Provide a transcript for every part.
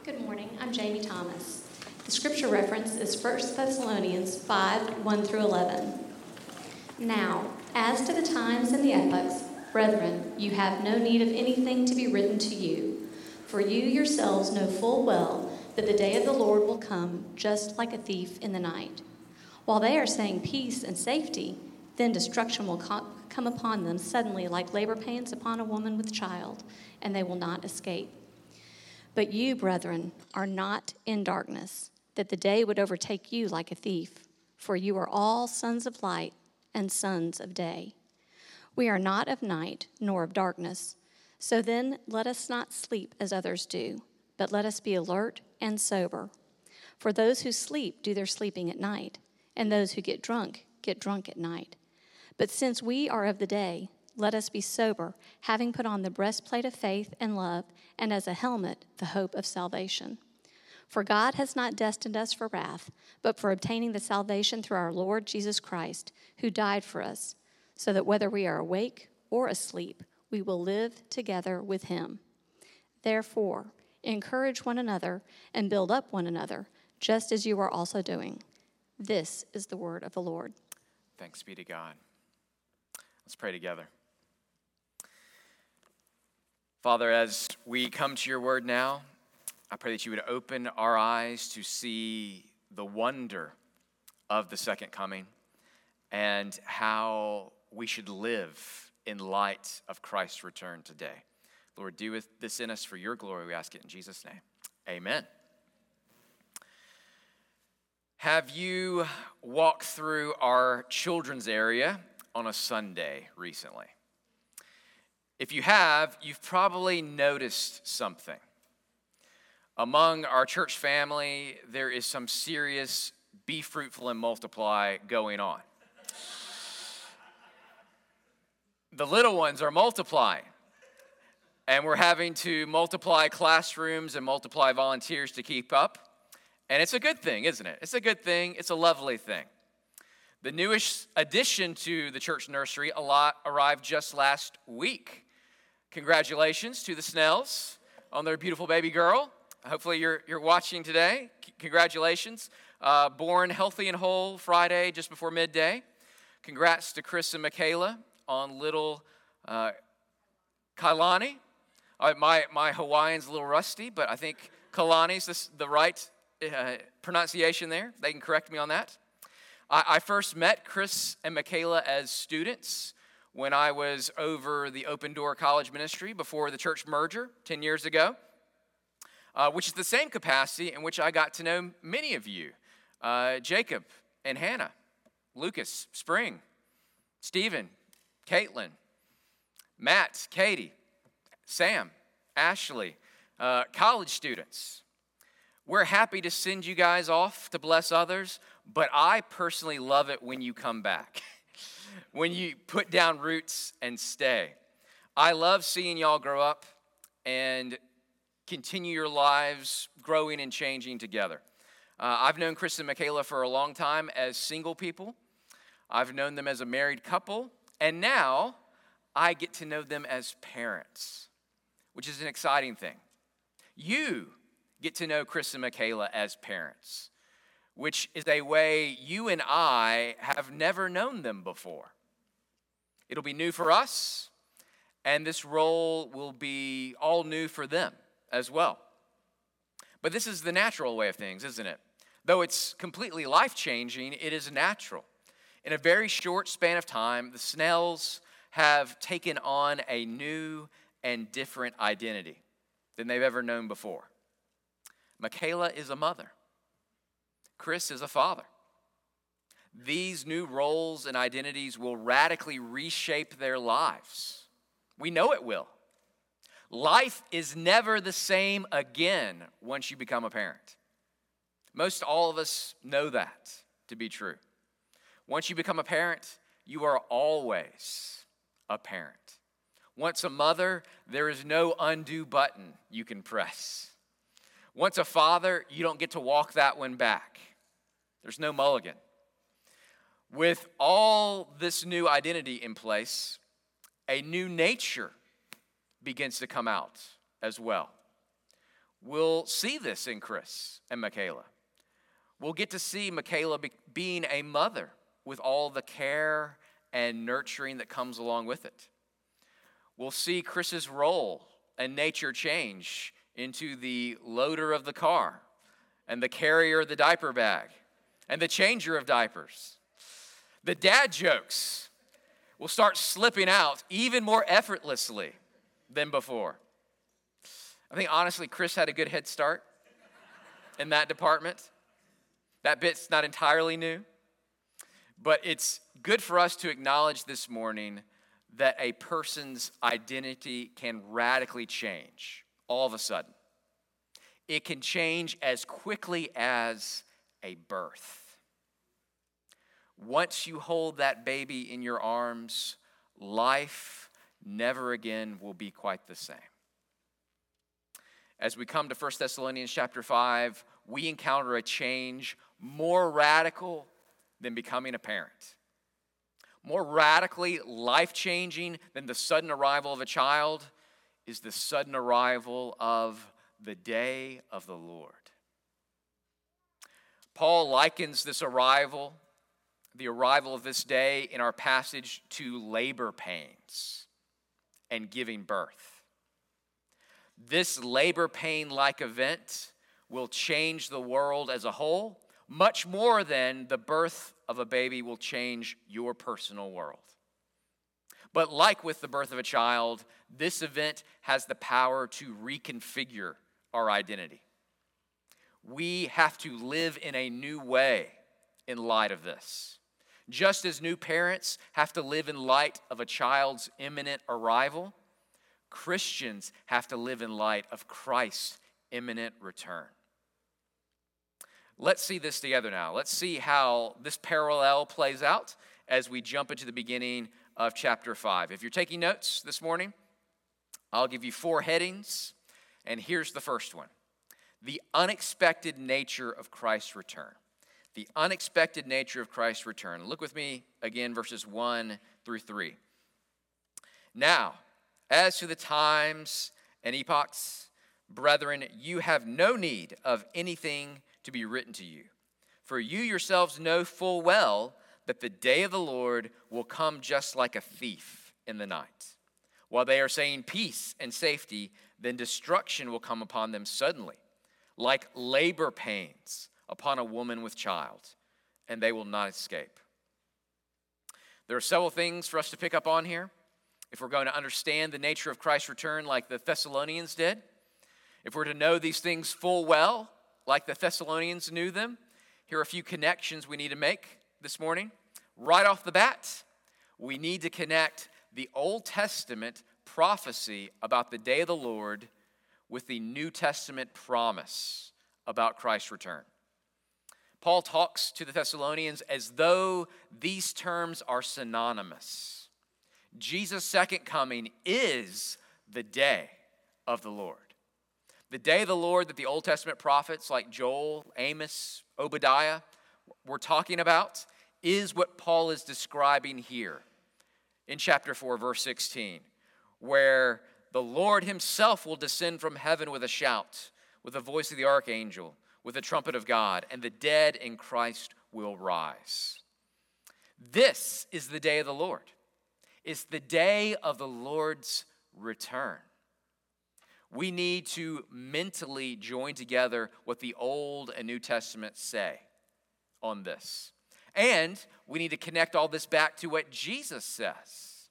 Good morning. I'm Jamie Thomas. The scripture reference is 1 Thessalonians 5, 1 through 11. Now, as to the times and the epochs, brethren, you have no need of anything to be written to you, for you yourselves know full well that the day of the Lord will come just like a thief in the night. While they are saying peace and safety, then destruction will come upon them suddenly like labor pains upon a woman with child, and they will not escape. But you, brethren, are not in darkness, that the day would overtake you like a thief, for you are all sons of light and sons of day. We are not of night nor of darkness. So then let us not sleep as others do, but let us be alert and sober. For those who sleep do their sleeping at night, and those who get drunk at night. But since we are of the day, let us be sober, having put on the breastplate of faith and love, and as a helmet, the hope of salvation. For God has not destined us for wrath, but for obtaining the salvation through our Lord Jesus Christ, who died for us, so that whether we are awake or asleep, we will live together with him. Therefore, encourage one another and build up one another, just as you are also doing. This is the word of the Lord. Thanks be to God. Let's pray together. Father, as we come to your word now, I pray that you would open our eyes to see the wonder of the second coming and how we should live in light of Christ's return today. Lord, do this in us for your glory, we ask it in Jesus' name. Amen. Have you walked through our children's area on a Sunday recently? If you have, you've probably noticed something. Among our church family, there is some serious be fruitful and multiply going on. The little ones are multiplying, and we're having to multiply classrooms and multiply volunteers to keep up. And it's a good thing, isn't it? It's a good thing. It's a lovely thing. The newest addition to the church nursery arrived just last week. Congratulations to the Snells on their beautiful baby girl. Hopefully you're watching today. Congratulations. Born healthy and whole Friday just before midday. Congrats to Chris and Michaela on little Kailani. My Hawaiian's a little rusty, but I think Kailani's the right pronunciation there. They can correct me on that. I first met Chris and Michaela as students when I was over the Open Door College Ministry before the church merger 10 years ago, which is the same capacity in which I got to know many of you. Jacob and Hannah, Lucas, Spring, Stephen, Caitlin, Matt, Katie, Sam, Ashley, college students. We're happy to send you guys off to bless others, but I personally love it when you come back, when you put down roots and stay. I love seeing y'all grow up and continue your lives growing and changing together. I've known Chris and Michaela for a long time as single people. I've known them as a married couple, and now I get to know them as parents, which is an exciting thing. You get to know Chris and Michaela as parents, which is a way you and I have never known them before. It'll be new for us, and this role will be all new for them as well. But this is the natural way of things, isn't it? Though it's completely life-changing, it is natural. In a very short span of time, the Snells have taken on a new and different identity than they've ever known before. Michaela is a mother. Chris is a father. These new roles and identities will radically reshape their lives. We know it will. Life is never the same again once you become a parent. Most all of us know that to be true. Once you become a parent, you are always a parent. Once a mother, there is no undo button you can press. Once a father, you don't get to walk that one back. There's no mulligan. With all this new identity in place, a new nature begins to come out as well. we'll see this in Chris and Michaela. We'll get to see Michaela being a mother with all the care and nurturing that comes along with it. We'll see Chris's role and nature change into the loader of the car and the carrier of the diaper bag and the changer of diapers. The dad jokes will start slipping out even more effortlessly than before. I think honestly, Chris had a good head start in that department. That bit's not entirely new, but it's good for us to acknowledge this morning that a person's identity can radically change all of a sudden. It can change as quickly as a birth. Once you hold that baby in your arms, life never again will be quite the same. As we come to 1 Thessalonians chapter 5, we encounter a change more radical than becoming a parent. More radically life-changing than the sudden arrival of a child is the sudden arrival of the day of the Lord. Paul likens this arrival, the arrival of this day in our passage, to labor pains and giving birth. This labor pain-like event will change the world as a whole, much more than the birth of a baby will change your personal world. But like with the birth of a child, this event has the power to reconfigure our identity. We have to live in a new way in light of this. Just as new parents have to live in light of a child's imminent arrival, Christians have to live in light of Christ's imminent return. Let's see this together now. Let's see how this parallel plays out as we jump into the beginning of chapter 5. If you're taking notes this morning, I'll give you 4 headings, and here's the first one. The unexpected nature of Christ's return. The unexpected nature of Christ's return. Look with me again, verses 1 through 3. Now, as to the times and epochs, brethren, you have no need of anything to be written to you. For you yourselves know full well that the day of the Lord will come just like a thief in the night. While they are saying peace and safety, then destruction will come upon them suddenly, like labor pains upon a woman with child, and they will not escape. There are several things for us to pick up on here if we're going to understand the nature of Christ's return like the Thessalonians did. If we're to know these things full well, like the Thessalonians knew them, here are a few connections we need to make this morning. Right off the bat, we need to connect the Old Testament prophecy about the day of the Lord with the New Testament promise about Christ's return. Paul talks to the Thessalonians as though these terms are synonymous. Jesus' second coming is the day of the Lord. The day of the Lord that the Old Testament prophets like Joel, Amos, Obadiah were talking about is what Paul is describing here in chapter 4, verse 16, where the Lord himself will descend from heaven with a shout, with the voice of the archangel, with the trumpet of God, and the dead in Christ will rise. This is the day of the Lord. It's the day of the Lord's return. We need to mentally join together what the Old and New Testament say on this. And we need to connect all this back to what Jesus says.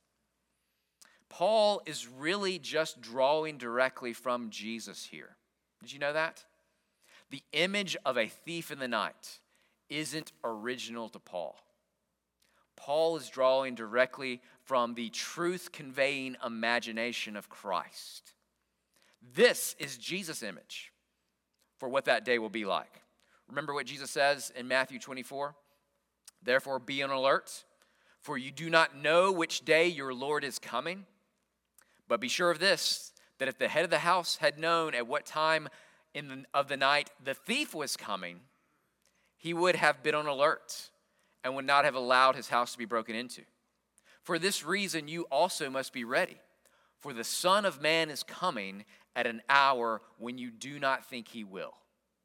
Paul is really just drawing directly from Jesus here. Did you know that? The image of a thief in the night isn't original to Paul. Paul is drawing directly from the truth-conveying imagination of Christ. This is Jesus' image for what that day will be like. Remember what Jesus says in Matthew 24? Therefore be on alert, for you do not know which day your Lord is coming. But be sure of this, that if the head of the house had known at what time of the night the thief was coming, he would have been on alert and would not have allowed his house to be broken into. For this reason you also must be ready, for the Son of Man is coming at an hour when you do not think he will.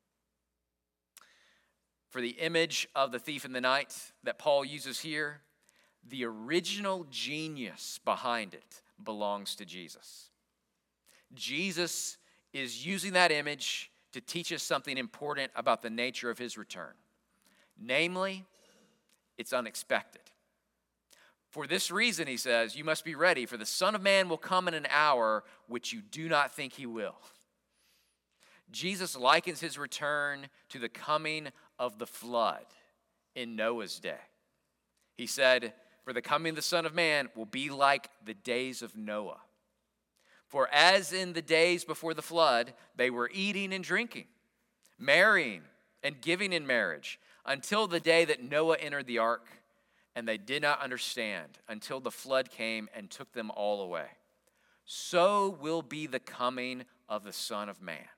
For the image of the thief in the night that Paul uses here, the original genius behind it belongs to Jesus. Jesus is using that image to teach us something important about the nature of his return. Namely, it's unexpected. For this reason, he says, you must be ready, for the Son of Man will come in an hour which you do not think he will. Jesus likens his return to the coming of the flood in Noah's day. He said, for the coming of the Son of Man will be like the days of Noah. For as in the days before the flood, they were eating and drinking, marrying and giving in marriage, until the day that Noah entered the ark, and they did not understand until the flood came and took them all away. So will be the coming of the Son of Man.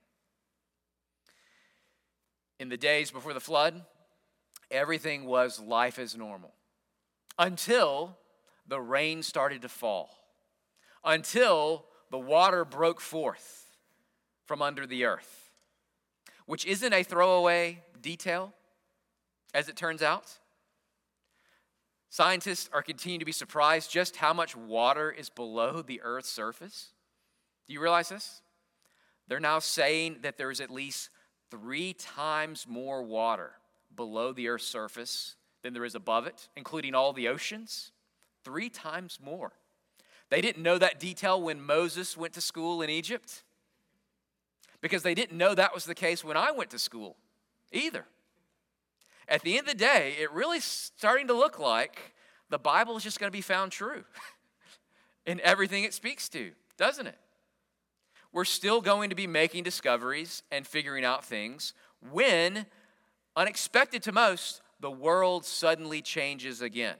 In the days before the flood, everything was life as normal until the rain started to fall, until the water broke forth from under the earth, which isn't a throwaway detail, as it turns out. Scientists are continuing to be surprised just how much water is below the earth's surface. Do you realize this? They're now saying that there is at least 3 times more water below the earth's surface than there is above it, including all the oceans. 3 times more. They didn't know that detail when Moses went to school in Egypt, because they didn't know that was the case when I went to school either. At the end of the day, it really is starting to look like the Bible is just going to be found true in everything it speaks to, doesn't it? We're still going to be making discoveries and figuring out things when, unexpected to most, the world suddenly changes again.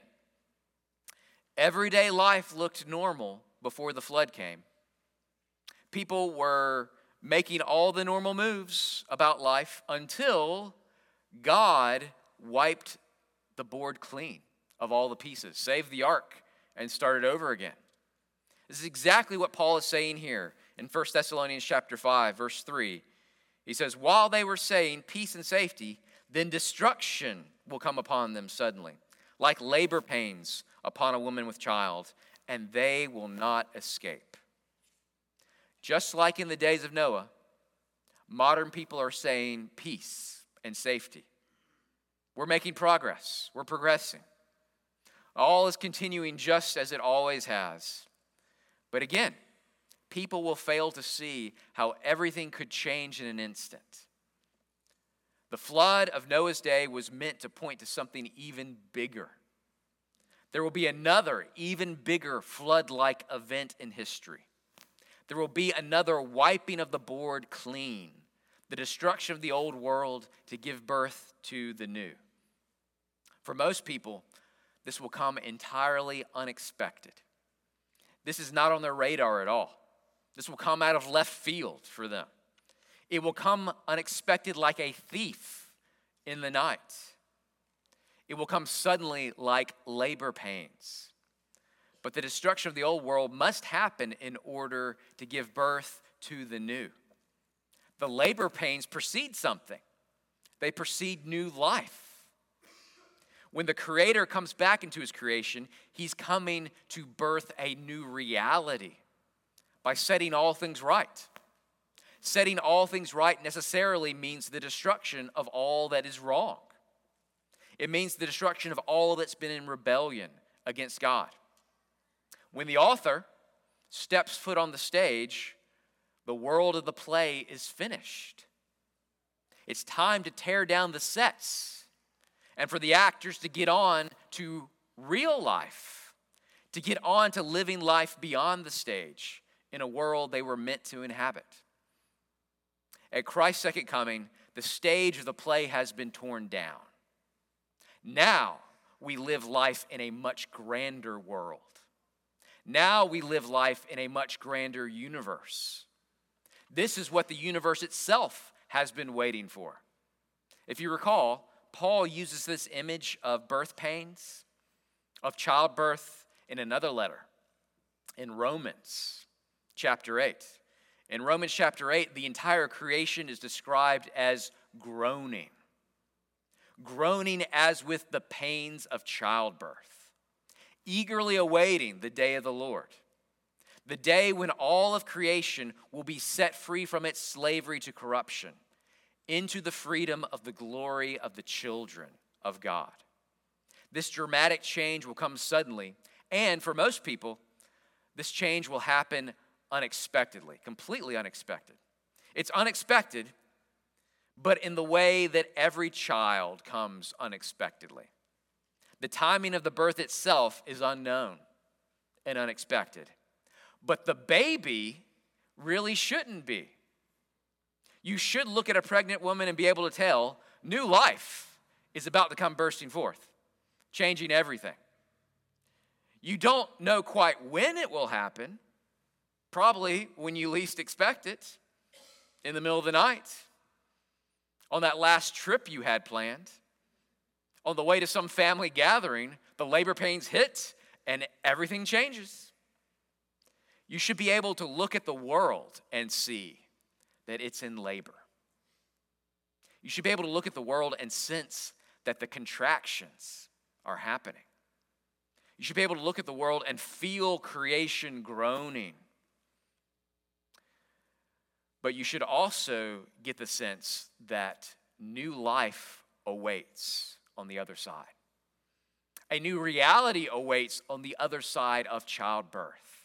Everyday life looked normal before the flood came. People were making all the normal moves about life until God wiped the board clean of all the pieces, saved the ark, and started over again. This is exactly what Paul is saying here in 1 Thessalonians chapter 5, verse 3. He says, while they were saying peace and safety, then destruction will come upon them suddenly, like labor pains upon a woman with child, and they will not escape. Just like in the days of Noah, modern people are saying peace and safety. We're making progress. We're progressing. All is continuing just as it always has. But again, people will fail to see how everything could change in an instant. The flood of Noah's day was meant to point to something even bigger. There will be another, even bigger flood-like event in history. There will be another wiping of the board clean, the destruction of the old world to give birth to the new. For most people, this will come entirely unexpected. This is not on their radar at all. This will come out of left field for them. It will come unexpected like a thief in the night. It will come suddenly like labor pains. But the destruction of the old world must happen in order to give birth to the new. The labor pains precede something. They precede new life. When the Creator comes back into his creation, he's coming to birth a new reality by setting all things right. Setting all things right necessarily means the destruction of all that is wrong. It means the destruction of all that's been in rebellion against God. When the author steps foot on the stage, the world of the play is finished. It's time to tear down the sets and for the actors to get on to real life, to get on to living life beyond the stage in a world they were meant to inhabit. At Christ's second coming, the stage of the play has been torn down. Now we live life in a much grander world. Now we live life in a much grander universe. This is what the universe itself has been waiting for. If you recall, Paul uses this image of birth pains, of childbirth in another letter, in Romans chapter 8. In Romans chapter 8, the entire creation is described as groaning. Groaning as with the pains of childbirth, eagerly awaiting the day of the Lord, the day when all of creation will be set free from its slavery to corruption into the freedom of the glory of the children of God. This dramatic change will come suddenly, and for most people, this change will happen unexpectedly, completely unexpected. It's unexpected, but in the way that every child comes unexpectedly. The timing of the birth itself is unknown and unexpected, but the baby really shouldn't be. You should look at a pregnant woman and be able to tell new life is about to come bursting forth, changing everything. You don't know quite when it will happen, probably when you least expect it, in the middle of the night, on that last trip you had planned, on the way to some family gathering, the labor pains hit and everything changes. You should be able to look at the world and see that it's in labor. You should be able to look at the world and sense that the contractions are happening. You should be able to look at the world and feel creation groaning. But you should also get the sense that new life awaits on the other side. A new reality awaits on the other side of childbirth.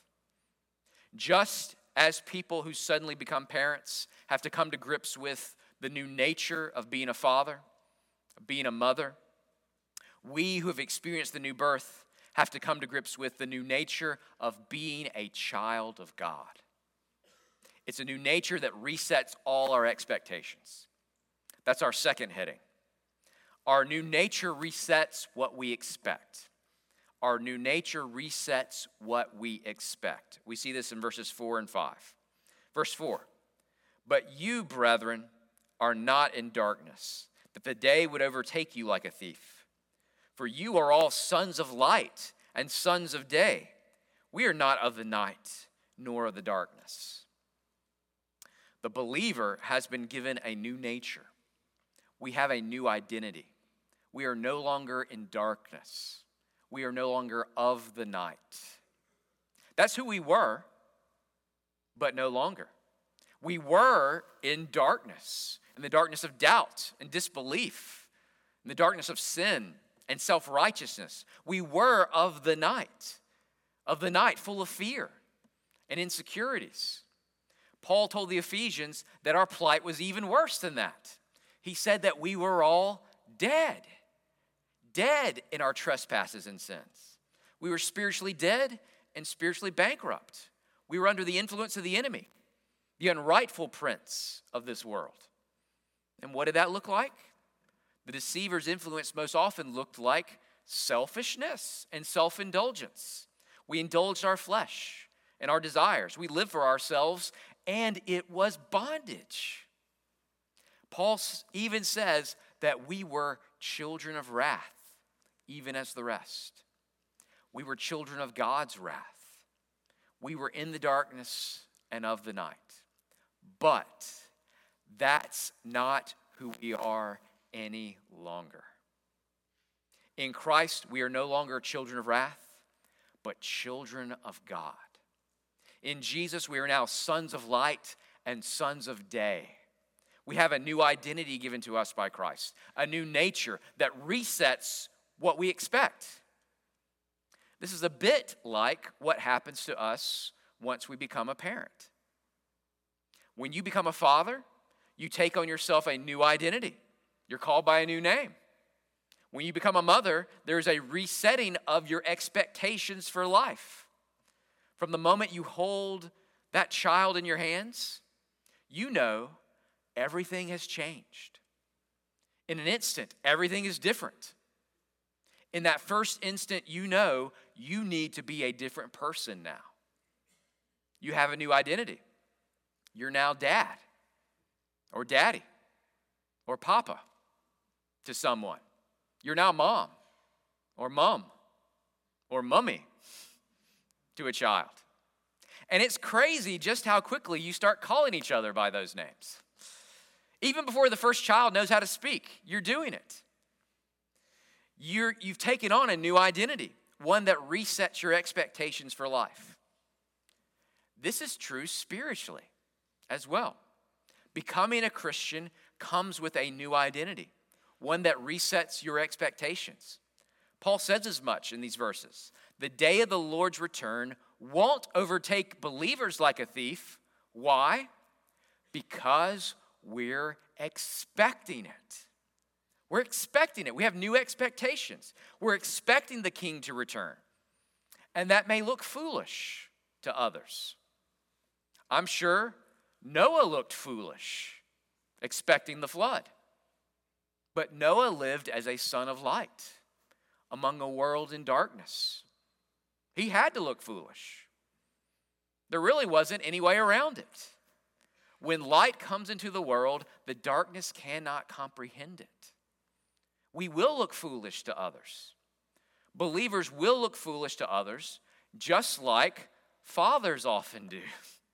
Just as people who suddenly become parents have to come to grips with the new nature of being a father, of being a mother, we who have experienced the new birth have to come to grips with the new nature of being a child of God. It's a new nature that resets all our expectations. That's our second heading. Our new nature resets what we expect. Our new nature resets what we expect. We see this in verses 4 and 5. Verse 4, but you, brethren, are not in darkness, that the day would overtake you like a thief. For you are all sons of light and sons of day. We are not of the night, nor of the darkness. The believer has been given a new nature. We have a new identity. We are no longer in darkness. We are no longer of the night. That's who we were, but no longer. We were in darkness, in the darkness of doubt and disbelief, in the darkness of sin and self-righteousness. We were of the night full of fear and insecurities. Paul told the Ephesians that our plight was even worse than that. He said that we were all dead in our trespasses and sins. We were spiritually dead and spiritually bankrupt. We were under the influence of the enemy, the unrightful prince of this world. And what did that look like? The deceiver's influence most often looked like selfishness and self-indulgence. We indulged our flesh and our desires. We lived for ourselves, and it was bondage. Paul even says that we were children of wrath, even as the rest. We were children of God's wrath. We were in the darkness and of the night. But that's not who we are any longer. In Christ, we are no longer children of wrath, but children of God. In Jesus, we are now sons of light and sons of day. We have a new identity given to us by Christ, a new nature that resets what we expect. This is a bit like what happens to us once we become a parent. When you become a father, you take on yourself a new identity. You're called by a new name. When you become a mother, there's a resetting of your expectations for life. From the moment you hold that child in your hands, you know everything has changed. In an instant, everything is different. In that first instant, you know you need to be a different person now. You have a new identity. You're now dad or daddy or papa to someone. You're now mom or mummy to a child. And it's crazy just how quickly you start calling each other by those names. Even before the first child knows how to speak, you're doing it. You've taken on a new identity, one that resets your expectations for life. This is true spiritually as well. Becoming a Christian comes with a new identity, one that resets your expectations. Paul says as much in these verses. The day of the Lord's return won't overtake believers like a thief. Why? Because we're expecting it. We're expecting it. We have new expectations. We're expecting the king to return. And that may look foolish to others. I'm sure Noah looked foolish, expecting the flood. But Noah lived as a son of light among a world in darkness. He had to look foolish. There really wasn't any way around it. When light comes into the world, the darkness cannot comprehend it. We will look foolish to others. Believers will look foolish to others, just like fathers often do.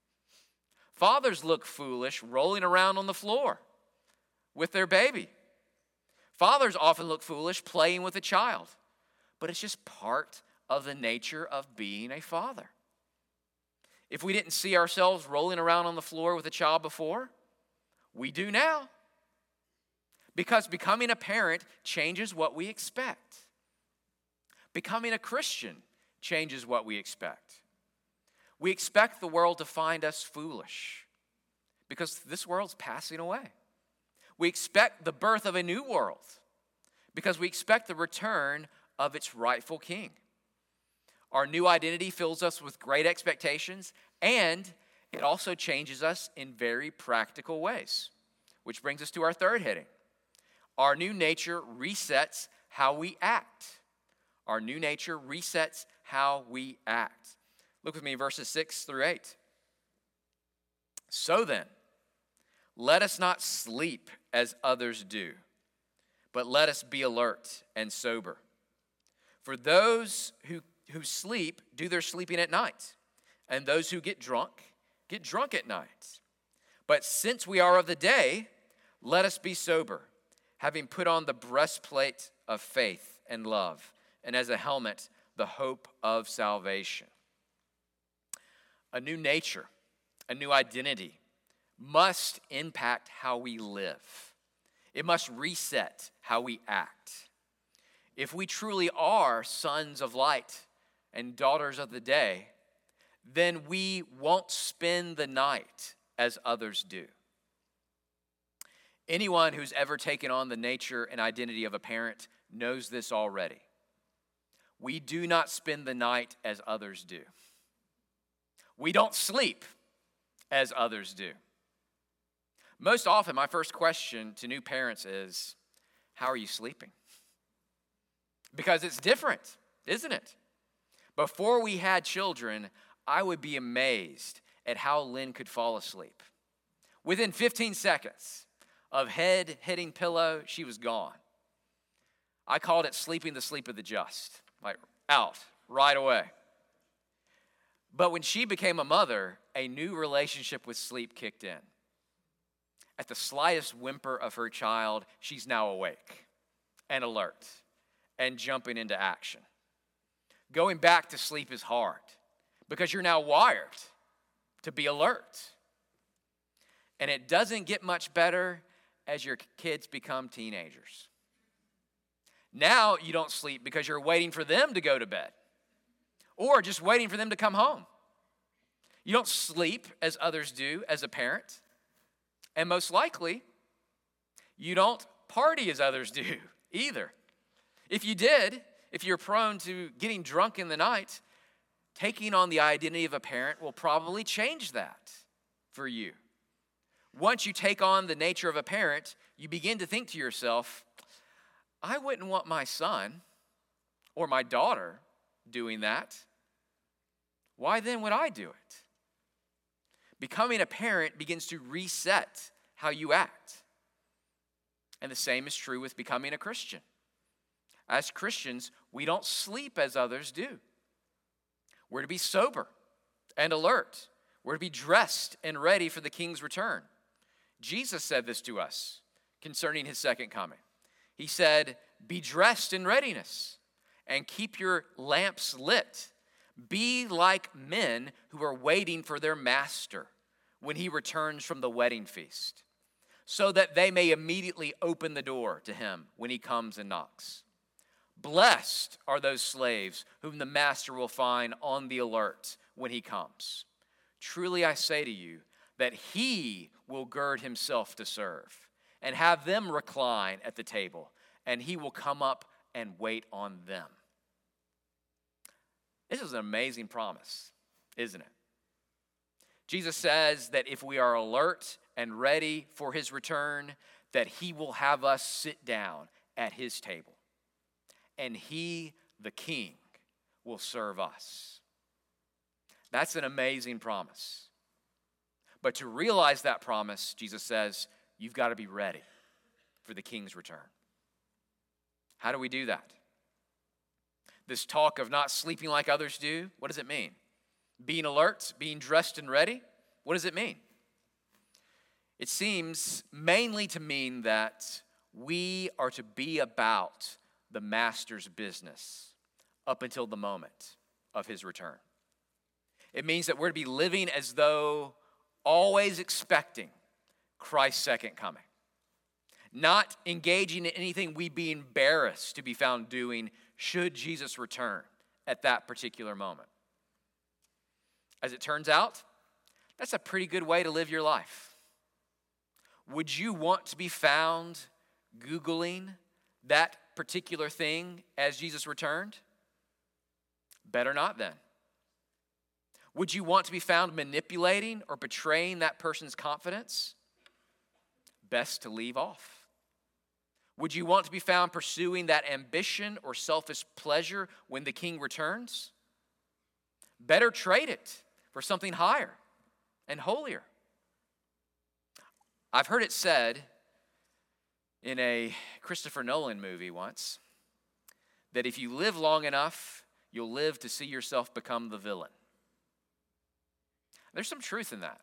Fathers look foolish rolling around on the floor with their baby. Fathers often look foolish playing with a child, but it's just part of the nature of being a father. If we didn't see ourselves rolling around on the floor with a child before, we do now. Because becoming a parent changes what we expect. Becoming a Christian changes what we expect. We expect the world to find us foolish because this world's passing away. We expect the birth of a new world because we expect the return of its rightful king. Our new identity fills us with great expectations, and it also changes us in very practical ways, which brings us to our third heading. Our new nature resets how we act. Our new nature resets how we act. Look with me, verses 6 through 8. So then, let us not sleep as others do, but let us be alert and sober. For those who sleep do their sleeping at night, and those who get drunk at night. But since we are of the day, let us be sober, having put on the breastplate of faith and love, and as a helmet, the hope of salvation. A new nature, a new identity must impact how we live. It must reset how we act. If we truly are sons of light and daughters of the day, then we won't spend the night as others do. Anyone who's ever taken on the nature and identity of a parent knows this already. We do not spend the night as others do. We don't sleep as others do. Most often, my first question to new parents is, how are you sleeping? Because it's different, isn't it? Before we had children, I would be amazed at how Lynn could fall asleep. Within 15 seconds of head hitting pillow, she was gone. I called it sleeping the sleep of the just, like out right away. But when she became a mother, a new relationship with sleep kicked in. At the slightest whimper of her child, she's now awake and alert and jumping into action. Going back to sleep is hard because you're now wired to be alert. And it doesn't get much better as your kids become teenagers. Now you don't sleep because you're waiting for them to go to bed or just waiting for them to come home. You don't sleep as others do as a parent. And most likely, you don't party as others do either. If you did, if you're prone to getting drunk in the night, taking on the identity of a parent will probably change that for you. Once you take on the nature of a parent, you begin to think to yourself, I wouldn't want my son or my daughter doing that. Why then would I do it? Becoming a parent begins to reset how you act. And the same is true with becoming a Christian. As Christians, we don't sleep as others do. We're to be sober and alert. We're to be dressed and ready for the king's return. Jesus said this to us concerning his second coming. He said, be dressed in readiness and keep your lamps lit. Be like men who are waiting for their master when he returns from the wedding feast, so that they may immediately open the door to him when he comes and knocks. Blessed are those slaves whom the master will find on the alert when he comes. Truly I say to you that he will gird himself to serve and have them recline at the table, and he will come up and wait on them. This is an amazing promise, isn't it? Jesus says that if we are alert and ready for his return, that he will have us sit down at his table, and he, the king, will serve us. That's an amazing promise. But to realize that promise, Jesus says, you've got to be ready for the king's return. How do we do that? This talk of not sleeping like others do, what does it mean? Being alert, being dressed and ready, what does it mean? It seems mainly to mean that we are to be about the master's business up until the moment of his return. It means that we're to be living as though always expecting Christ's second coming. Not engaging in anything we'd be embarrassed to be found doing should Jesus return at that particular moment. As it turns out, that's a pretty good way to live your life. Would you want to be found Googling that particular thing as Jesus returned? Better not then. Would you want to be found manipulating or betraying that person's confidence? Best to leave off. Would you want to be found pursuing that ambition or selfish pleasure when the king returns? Better trade it for something higher and holier. I've heard it said in a Christopher Nolan movie once that if you live long enough, you'll live to see yourself become the villain. There's some truth in that.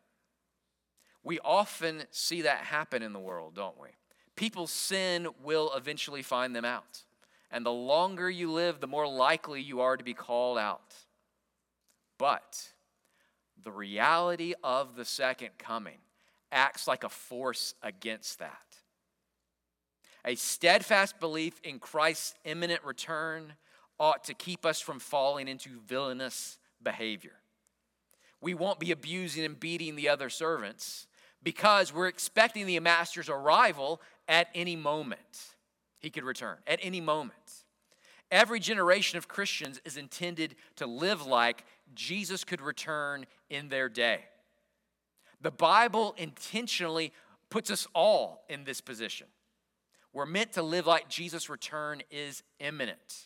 We often see that happen in the world, don't we? People's sin will eventually find them out. And the longer you live, the more likely you are to be called out. But the reality of the second coming acts like a force against that. A steadfast belief in Christ's imminent return ought to keep us from falling into villainous behavior. We won't be abusing and beating the other servants because we're expecting the master's arrival at any moment. He could return at any moment. Every generation of Christians is intended to live like Jesus could return in their day. The Bible intentionally puts us all in this position. We're meant to live like Jesus' return is imminent.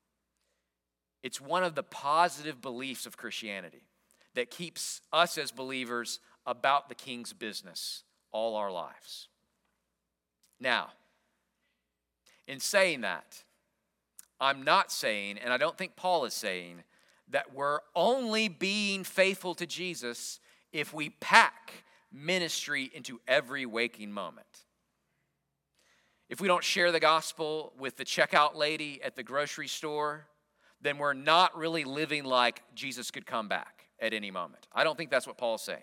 It's one of the positive beliefs of Christianity that keeps us as believers about the king's business all our lives. Now, in saying that, I'm not saying, and I don't think Paul is saying, that we're only being faithful to Jesus if we pack ministry into every waking moment. If we don't share the gospel with the checkout lady at the grocery store, then we're not really living like Jesus could come back at any moment. I don't think that's what Paul's saying.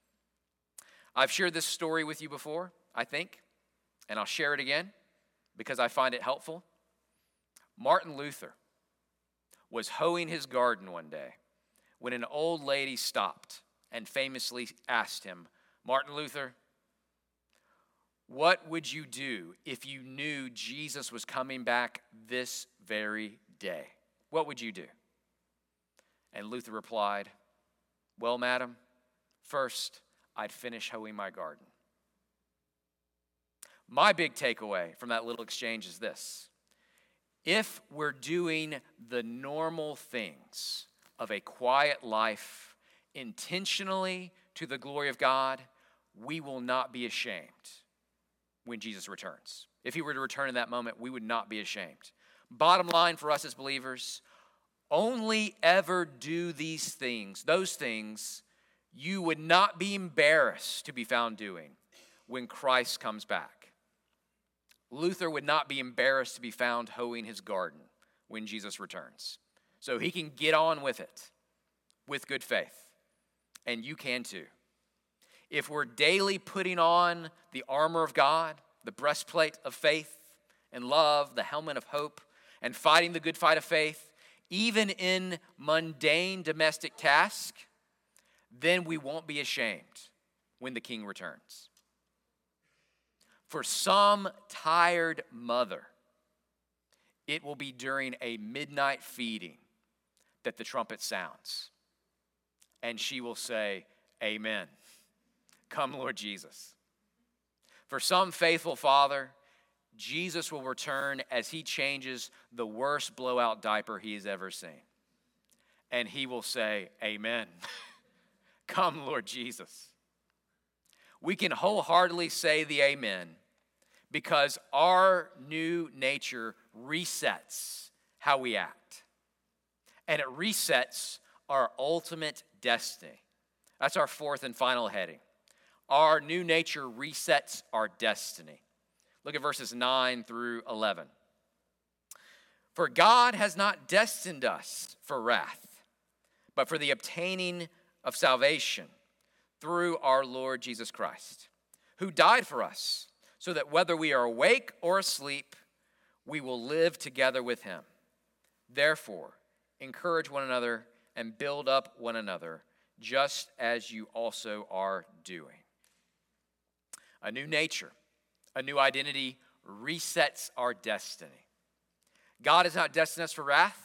I've shared this story with you before, I think, and I'll share it again because I find it helpful. Martin Luther was hoeing his garden one day when an old lady stopped and famously asked him, "Martin Luther, what would you do if you knew Jesus was coming back this very day? What would you do?" And Luther replied, "Well, madam, first, I'd finish hoeing my garden." My big takeaway from that little exchange is this. If we're doing the normal things of a quiet life intentionally to the glory of God, we will not be ashamed when Jesus returns. If he were to return in that moment, we would not be ashamed. Bottom line for us as believers, only ever do those things you would not be embarrassed to be found doing when Christ comes back. Luther would not be embarrassed to be found hoeing his garden when Jesus returns. So he can get on with it with good faith. And you can too. If we're daily putting on the armor of God, the breastplate of faith and love, the helmet of hope, and fighting the good fight of faith, even in mundane domestic tasks, then we won't be ashamed when the King returns. For some tired mother, it will be during a midnight feeding that the trumpet sounds. And she will say, Amen. Come, Lord Jesus. For some faithful father, Jesus will return as he changes the worst blowout diaper he has ever seen. And he will say, Amen. Come, Lord Jesus. We can wholeheartedly say the amen because our new nature resets how we act. And it resets our ultimate destiny. That's our fourth and final heading. Our new nature resets our destiny. Look at verses 9 through 11. For God has not destined us for wrath, but for the obtaining of salvation through our Lord Jesus Christ, who died for us, so that whether we are awake or asleep, we will live together with him. Therefore, encourage one another and build up one another, just as you also are doing. A new nature, a new identity resets our destiny. God has not destined us for wrath.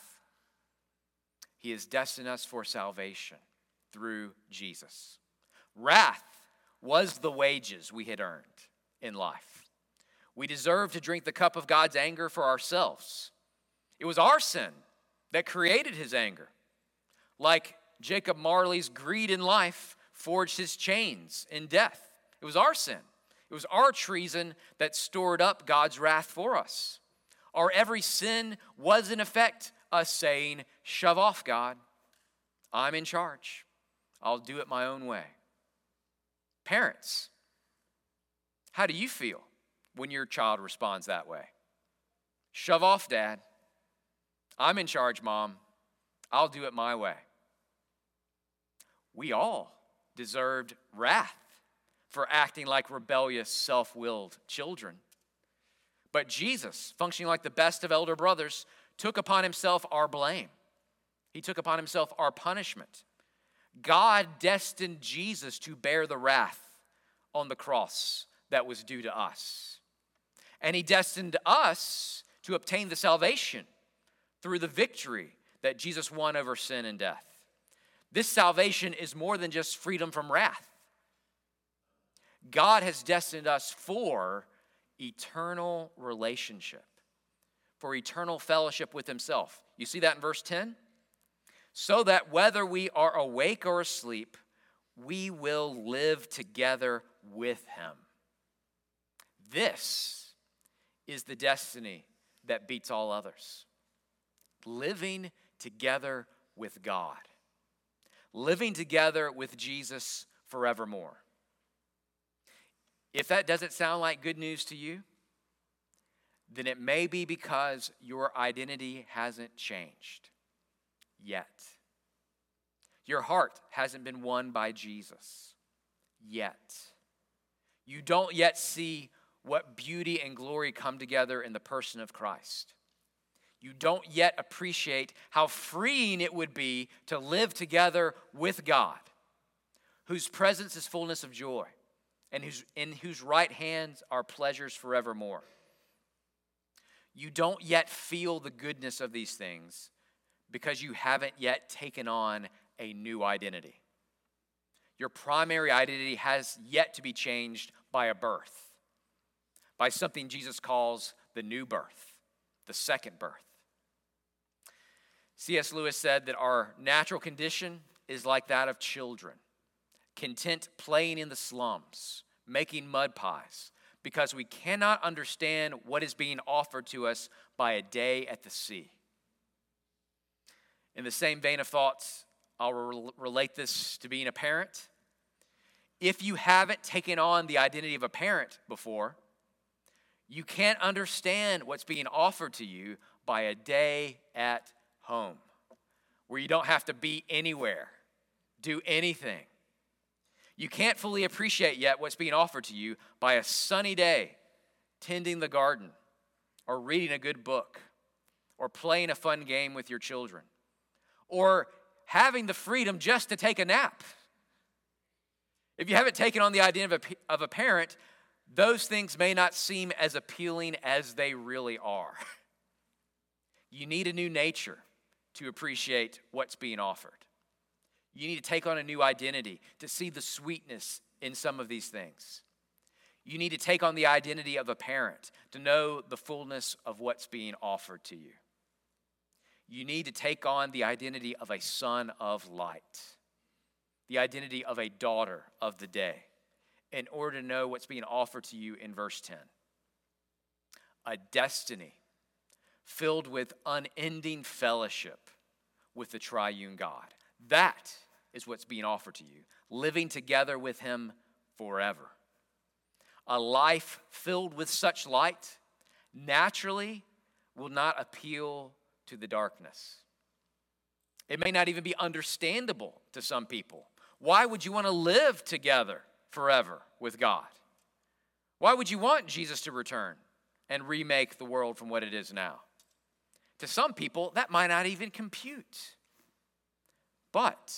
He has destined us for salvation through Jesus. Wrath was the wages we had earned in life. We deserved to drink the cup of God's anger for ourselves. It was our sin that created his anger. Like Jacob Marley's greed in life forged his chains in death. It was our sin. It was our treason that stored up God's wrath for us. Our every sin was in effect us saying, shove off, God. I'm in charge. I'll do it my own way. Parents, how do you feel when your child responds that way? Shove off, Dad. I'm in charge, Mom. I'll do it my way. We all deserved wrath for acting like rebellious, self-willed children. But Jesus, functioning like the best of elder brothers, took upon himself our blame. He took upon himself our punishment. God destined Jesus to bear the wrath on the cross that was due to us. And he destined us to obtain the salvation through the victory that Jesus won over sin and death. This salvation is more than just freedom from wrath. God has destined us for eternal relationship, for eternal fellowship with himself. You see that in verse 10? So that whether we are awake or asleep, we will live together with him. This is the destiny that beats all others. Living together with God. Living together with Jesus forevermore. If that doesn't sound like good news to you, then it may be because your identity hasn't changed yet. Your heart hasn't been won by Jesus yet. You don't yet see what beauty and glory come together in the person of Christ. You don't yet appreciate how freeing it would be to live together with God, whose presence is fullness of joy, and in whose right hands are pleasures forevermore. You don't yet feel the goodness of these things because you haven't yet taken on a new identity. Your primary identity has yet to be changed by a birth, by something Jesus calls the new birth, the second birth. C.S. Lewis said that our natural condition is like that of children, content playing in the slums, making mud pies, because we cannot understand what is being offered to us by a day at the sea. In the same vein of thoughts, I'll relate this to being a parent. If you haven't taken on the identity of a parent before, you can't understand what's being offered to you by a day at home, where you don't have to be anywhere, do anything. You can't fully appreciate yet what's being offered to you by a sunny day, tending the garden, or reading a good book, or playing a fun game with your children, or having the freedom just to take a nap. If you haven't taken on the identity of a parent, those things may not seem as appealing as they really are. You need a new nature to appreciate what's being offered. You need to take on a new identity to see the sweetness in some of these things. You need to take on the identity of a parent to know the fullness of what's being offered to you. You need to take on the identity of a son of light, the identity of a daughter of the day, in order to know what's being offered to you in verse 10. A destiny filled with unending fellowship with the triune God. That is what's being offered to you, living together with him forever. A life filled with such light naturally will not appeal to the darkness. It may not even be understandable to some people. Why would you want to live together forever with God? Why would you want Jesus to return and remake the world from what it is now? To some people, that might not even compute. But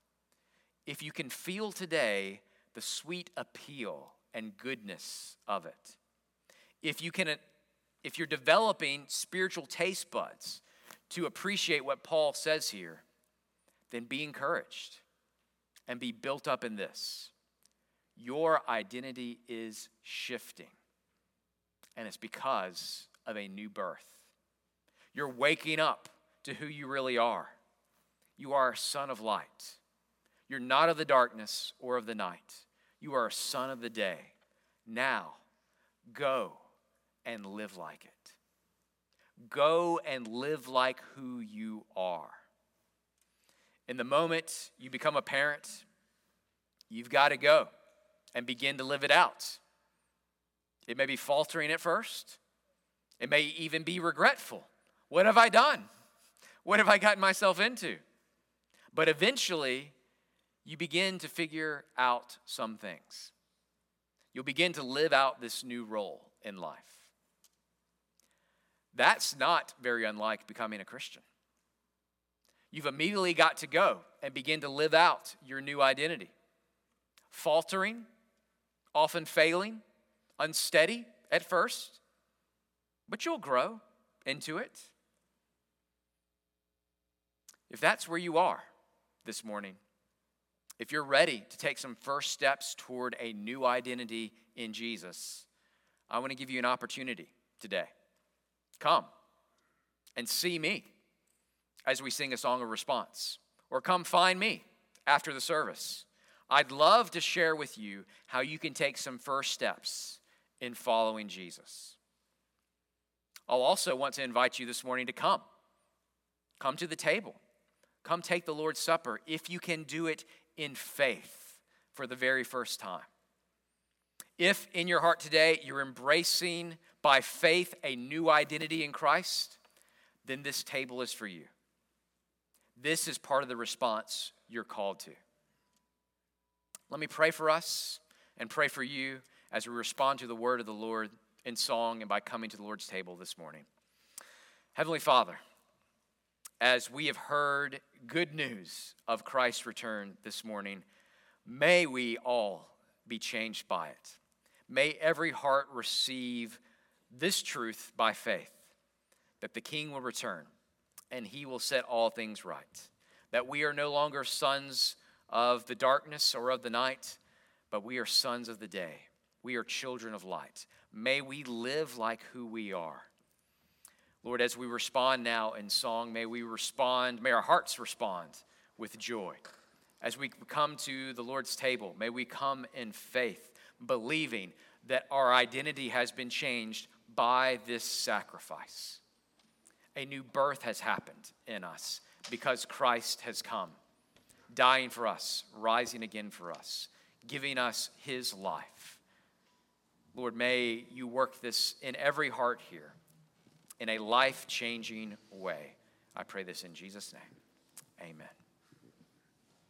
if you can feel today the sweet appeal and goodness of it, if you're developing spiritual taste buds to appreciate what Paul says here, then be encouraged and be built up in this. Your identity is shifting, and it's because of a new birth. You're waking up to who you really are. You are a son of light. You're not of the darkness or of the night. You are a son of the day. Now, go and live like it. Go and live like who you are. In the moment you become a parent, you've got to go and begin to live it out. It may be faltering at first. It may even be regretful. What have I done? What have I gotten myself into? But eventually, you begin to figure out some things. You'll begin to live out this new role in life. That's not very unlike becoming a Christian. You've immediately got to go and begin to live out your new identity. Faltering, often failing, unsteady at first, but you'll grow into it. If that's where you are this morning, if you're ready to take some first steps toward a new identity in Jesus, I want to give you an opportunity today. Come and see me as we sing a song of response, or come find me after the service. I'd love to share with you how you can take some first steps in following Jesus. I'll also want to invite you this morning to come. Come to the table. Come take the Lord's Supper if you can do it in faith for the very first time. If in your heart today you're embracing by faith a new identity in Christ, then this table is for you. This is part of the response you're called to. Let me pray for us and pray for you as we respond to the word of the Lord in song and by coming to the Lord's table this morning. Heavenly Father, as we have heard good news of Christ's return this morning, may we all be changed by it. May every heart receive this truth by faith, that the King will return and he will set all things right, that we are no longer sons of the darkness or of the night, but we are sons of the day. We are children of light. May we live like who we are. Lord, as we respond now in song, may our hearts respond with joy. As we come to the Lord's table, may we come in faith, believing that our identity has been changed by this sacrifice. A new birth has happened in us. because Christ has come, dying for us, rising again for us, giving us his life. Lord, may you work this in every heart here in a life-changing way. I pray this in Jesus' name. Amen.